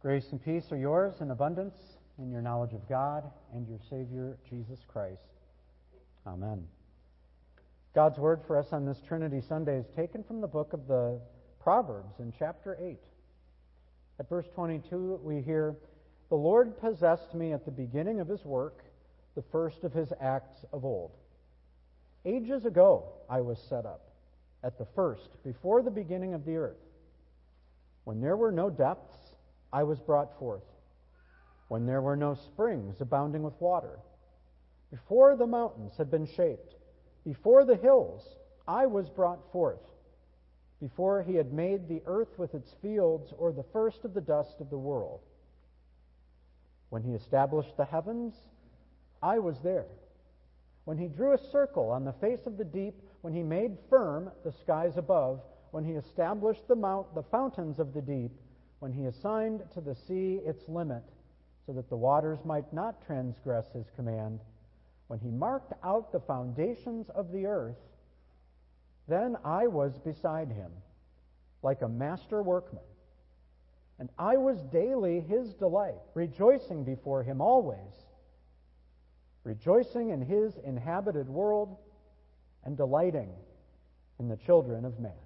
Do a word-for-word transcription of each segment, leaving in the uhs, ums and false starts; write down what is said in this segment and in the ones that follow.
Grace and peace are yours in abundance in your knowledge of God and your Savior, Jesus Christ. Amen. God's word for us on this Trinity Sunday is taken from the book of the Proverbs in chapter eight. At verse twenty-two, we hear, "The Lord possessed me at the beginning of his work, the first of his acts of old. Ages ago I was set up, at the first, before the beginning of the earth. When there were no depths, I was brought forth. When there were no springs abounding with water. Before the mountains had been shaped, before the hills, I was brought forth. Before he had made the earth with its fields, or the first of the dust of the world. When he established the heavens, I was there. When he drew a circle on the face of the deep, when he made firm the skies above, when he established the mount, the fountains of the deep, when he assigned to the sea its limit, so that the waters might not transgress his command, when he marked out the foundations of the earth, then I was beside him, like a master workman. And I was daily his delight, rejoicing before him always, rejoicing in his inhabited world, and delighting in the children of man."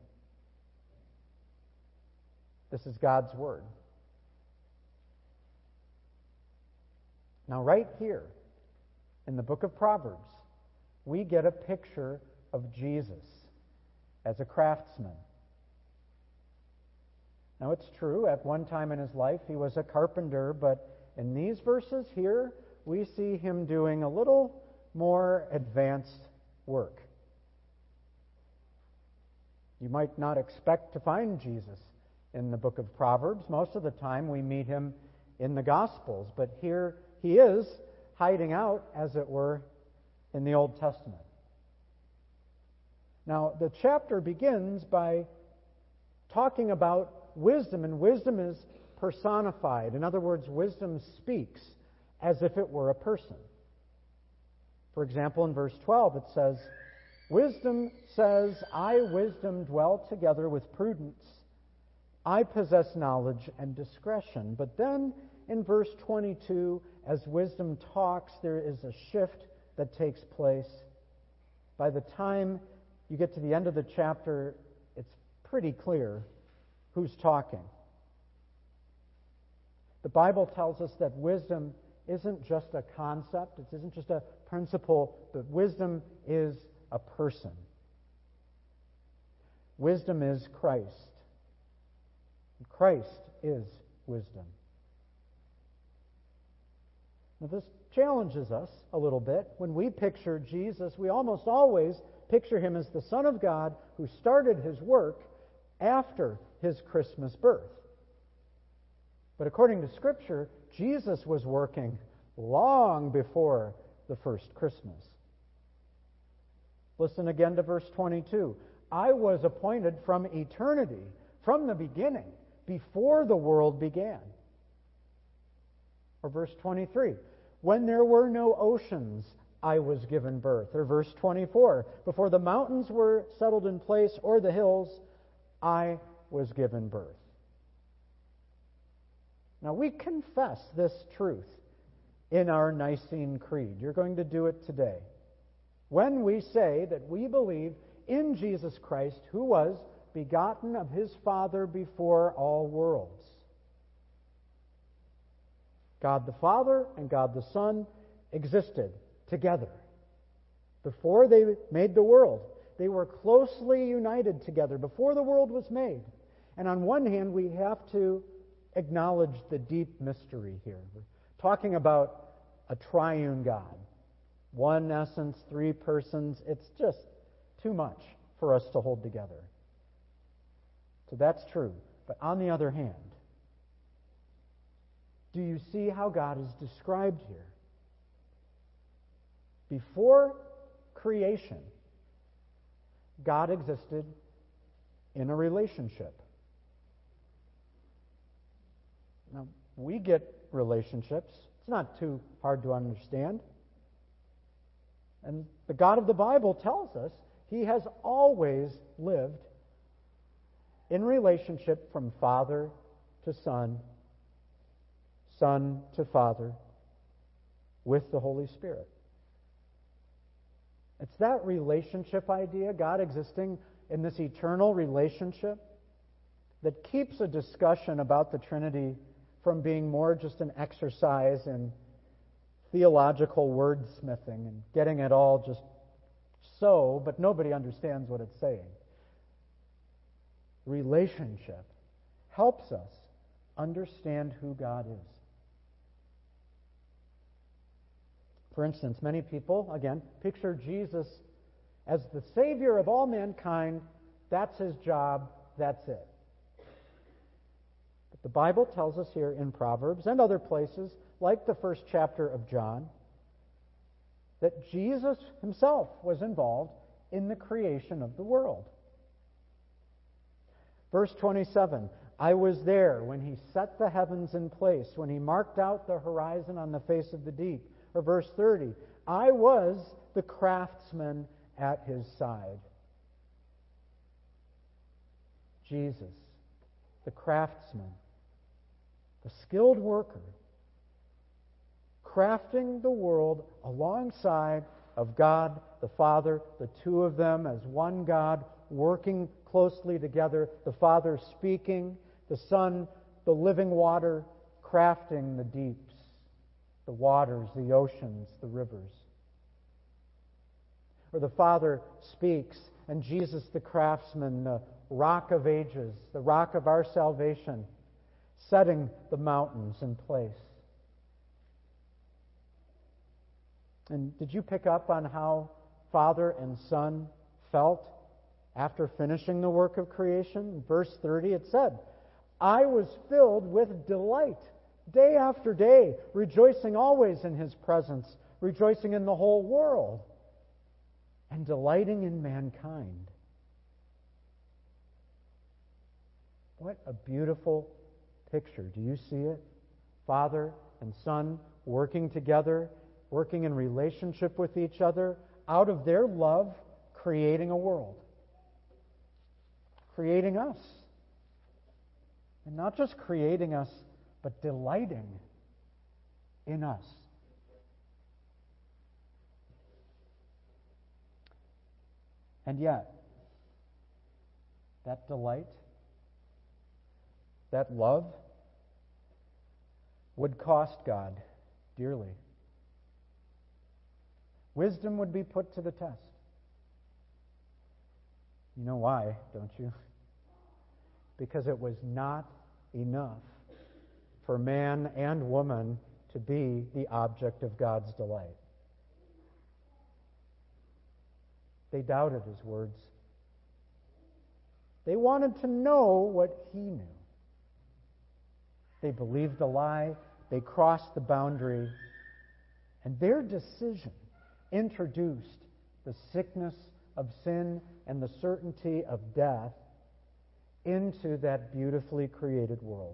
This is God's word. Now, right here in the book of Proverbs, we get a picture of Jesus as a craftsman. Now, it's true, at one time in his life he was a carpenter, but in these verses here, we see him doing a little more advanced work. You might not expect to find Jesus in the book of Proverbs. Most of the time we meet him in the Gospels, but here he is hiding out, as it were, in the Old Testament. Now, the chapter begins by talking about wisdom, and wisdom is personified. In other words, wisdom speaks as if it were a person. For example, in verse twelve it says, "Wisdom says, I, wisdom, dwell together with prudence. I possess knowledge and discretion." But then in verse twenty-two, as wisdom talks, there is a shift that takes place. By the time you get to the end of the chapter, it's pretty clear who's talking. The Bible tells us that wisdom isn't just a concept, it isn't just a principle, but wisdom is a person. Wisdom is Christ. Christ is wisdom. Now, this challenges us a little bit. When we picture Jesus, we almost always picture him as the Son of God who started his work after his Christmas birth. But according to Scripture, Jesus was working long before the first Christmas. Listen again to verse twenty-two. "I was appointed from eternity, from the beginning, before the world began." Or verse twenty-three, "When there were no oceans, I was given birth." Or verse twenty-four, "Before the mountains were settled in place, or the hills, I was given birth." Now, we confess this truth in our Nicene Creed. You're going to do it today. When we say that we believe in Jesus Christ, who was begotten of his Father before all worlds. God the Father and God the Son existed together. Before they made the world, they were closely united together before the world was made. And on one hand, we have to acknowledge the deep mystery here. We're talking about a triune God. One essence, three persons. It's just too much for us to hold together. So that's true. But on the other hand, do you see how God is described here? Before creation, God existed in a relationship. Now, we get relationships. It's not too hard to understand. And the God of the Bible tells us he has always lived in relationship from Father to Son Son to Father, with the Holy Spirit. It's that relationship idea, God existing in this eternal relationship, that keeps a discussion about the Trinity from being more just an exercise in theological wordsmithing and getting it all just so, but nobody understands what it's saying. Relationship helps us understand who God is. For instance, many people, again, picture Jesus as the Savior of all mankind. That's His job. That's it. But the Bible tells us here in Proverbs and other places, like the first chapter of John, that Jesus Himself was involved in the creation of the world. Verse twenty-seven, I was there when He set the heavens in place, when He marked out the horizon on the face of the deep. Or verse thirty, I was the craftsman at His side. Jesus, the craftsman, the skilled worker, crafting the world alongside of God the Father, the two of them as one God, working closely together, the Father speaking, the Son, the living water, crafting the deeps, the waters, the oceans, the rivers. Or the Father speaks, and Jesus the craftsman, the rock of ages, the rock of our salvation, setting the mountains in place. And did you pick up on how Father and Son felt after finishing the work of creation? In verse thirty it said, I was filled with delight day after day, rejoicing always in His presence, rejoicing in the whole world, and delighting in mankind. What a beautiful picture. Do you see it? Father and Son working together, working in relationship with each other, out of their love, creating a world. Creating us. And not just creating us, but delighting in us. And yet, that delight, that love, would cost God dearly. Wisdom would be put to the test. You know why, don't you? Because it was not enough for man and woman to be the object of God's delight. They doubted His words. They wanted to know what He knew. They believed the lie. They crossed the boundary. And their decision introduced the sickness of sin and the certainty of death into that beautifully created world.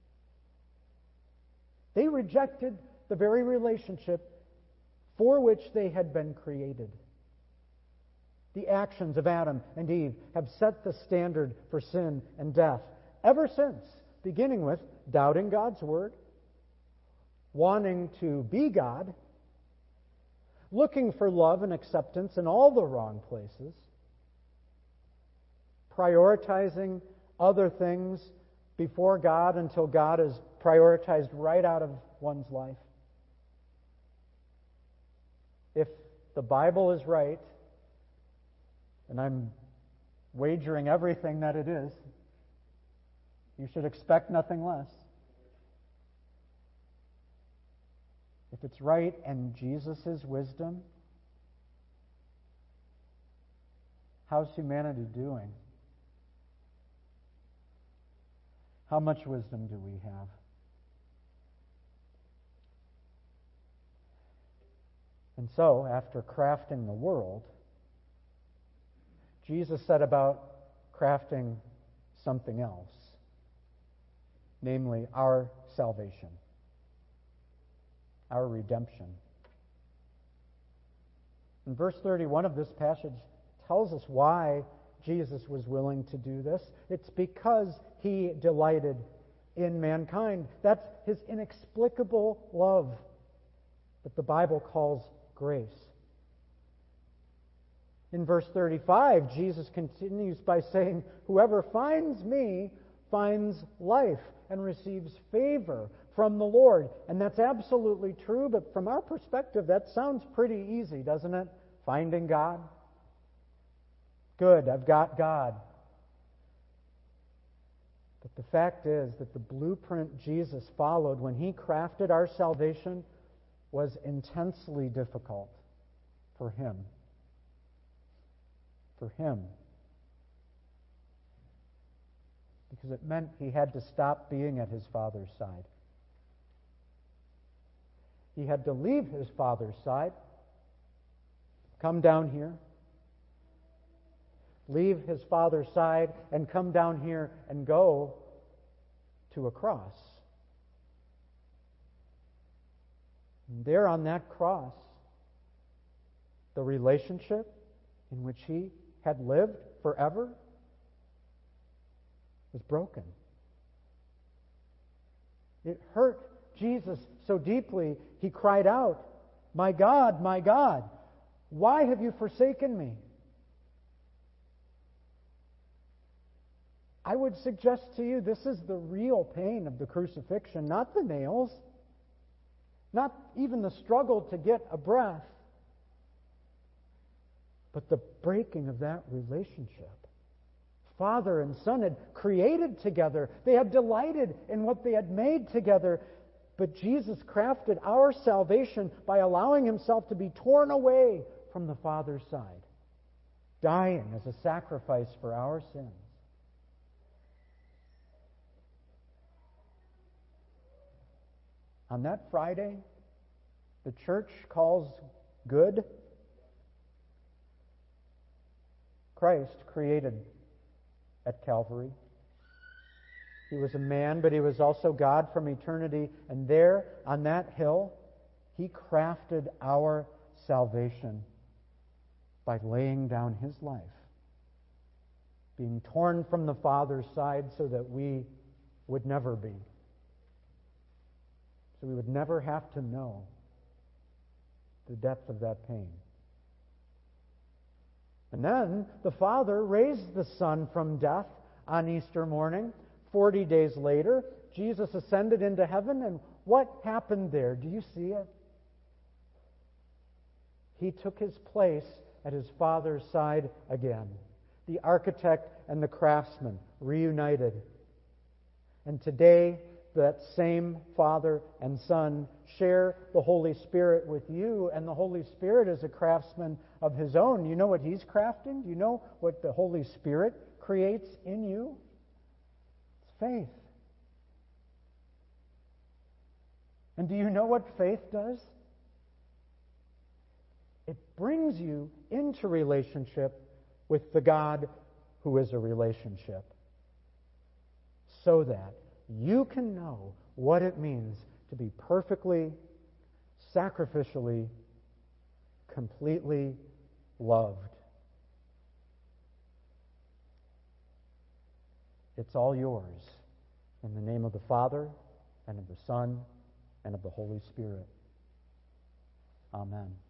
They rejected the very relationship for which they had been created. The actions of Adam and Eve have set the standard for sin and death ever since, beginning with doubting God's word, wanting to be God, looking for love and acceptance in all the wrong places, prioritizing other things before God until God is prioritized right out of one's life. If the Bible is right, and I'm wagering everything that it is, you should expect nothing less. If it's right and Jesus' wisdom, how's humanity doing? How much wisdom do we have? And so, after crafting the world, Jesus set about crafting something else, namely our salvation, our redemption. In verse thirty-one of this passage tells us why Jesus was willing to do this. It's because He delighted in mankind. That's his inexplicable love that the Bible calls grace. In verse thirty-five, Jesus continues by saying, "Whoever finds me finds life and receives favor from the Lord." And that's absolutely true, but from our perspective, that sounds pretty easy, doesn't it? Finding God. Good, I've got God. But the fact is that the blueprint Jesus followed when he crafted our salvation was intensely difficult for him. For him. Because it meant he had to stop being at his Father's side. He had to leave his Father's side, come down here, leave his Father's side, and come down here and go to a cross. And there on that cross, the relationship in which he had lived forever was broken. It hurt Jesus so deeply, he cried out, "My God, my God, why have you forsaken me?" I would suggest to you this is the real pain of the crucifixion, not the nails, not even the struggle to get a breath, but the breaking of that relationship. Father and Son had created together. They had delighted in what they had made together. But Jesus crafted our salvation by allowing himself to be torn away from the Father's side, dying as a sacrifice for our sins. On that Friday, the church calls good, Christ created at Calvary. He was a man, but he was also God from eternity. And there, on that hill, he crafted our salvation by laying down his life, being torn from the Father's side so that we would never be. So we would never have to know the depth of that pain. And then the Father raised the Son from death on Easter morning. Forty days later, Jesus ascended into heaven, and what happened there? Do you see it? He took his place at his Father's side again. The architect and the craftsman reunited. And today, that same Father and Son share the Holy Spirit with you, and the Holy Spirit is a craftsman of his own. You know what he's crafting? Do you know what the Holy Spirit creates in you? It's faith. And do you know what faith does? It brings you into relationship with the God who is a relationship, so that you can know what it means to be perfectly, sacrificially, completely loved. It's all yours in the name of the Father, and of the Son, and of the Holy Spirit. Amen.